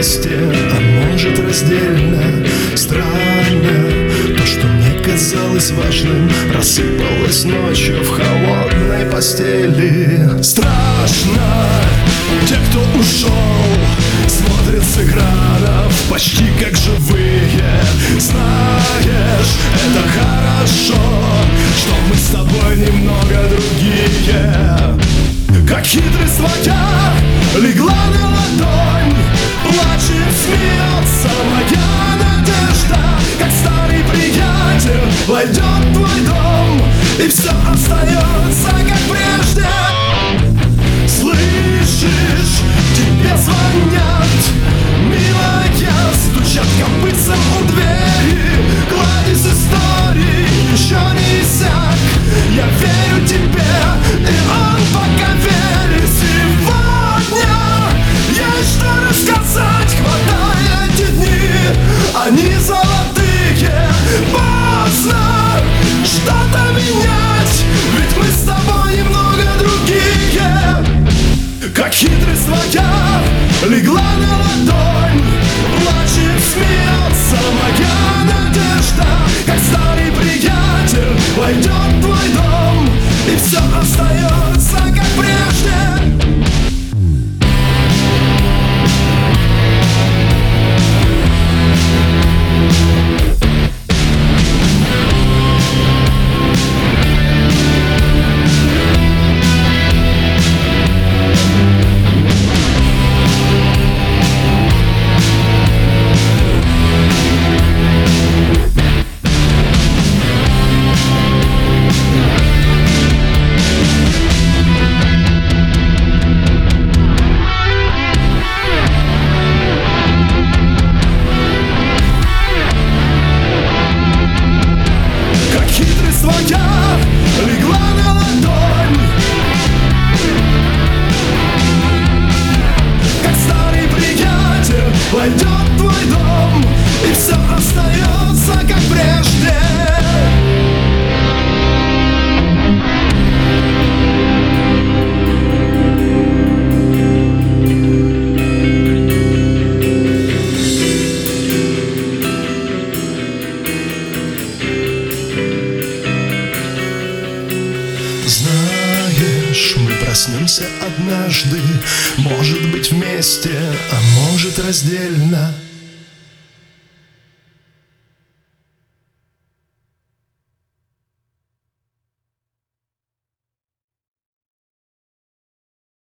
вместе, а может раздельно. Странно, то, что мне казалось важным, рассыпалось ночью в холодной постели. Страшно, те, кто ушел, смотрят с экранов почти как живые. Знаешь, это хорошо, что мы с тобой немного другие. Как хитрость твоя легла на ладонь, плачет, смеется моя надежда. Как старый приятель войдет в твой дом, и все остается как прежде. Слышишь, тебе звонят, милая, стучат копытцем у двери. Кладезь историй еще не иссяк, я верю тебе, и он пока верит. Сегодня есть что рассказать, хватай эти дни, они золотые. Поздно что-то менять, ведь мы с тобой немного другие. Как хитрость твоя легла на ладонь, плачет, смеется моя надежда. Как старый приятель войдет в твой дом, и все остается как прежде. Твоя легла на ладонь, как старый приятель войдет в твой дом, и все остается как прежде. Знаешь, мы проснемся однажды, может быть вместе, а может раздельно.